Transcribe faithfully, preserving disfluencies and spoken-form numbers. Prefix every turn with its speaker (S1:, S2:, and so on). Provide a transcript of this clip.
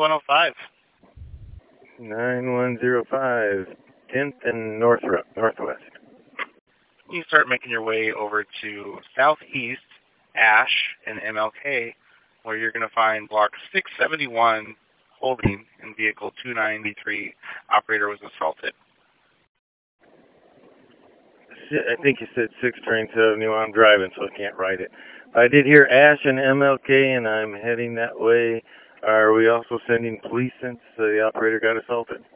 S1: one oh five.
S2: nine one zero five, tenth and North Northwest.
S1: You start making your way over to Southeast Ash and M L K, where you're going to find block six seventy-one holding in vehicle two ninety-three. Operator was assaulted.
S2: I think you said six train seventy-one. I'm driving, so I can't write it. I did hear Ash and M L K, and I'm heading that way. Are we also sending police since the operator got assaulted?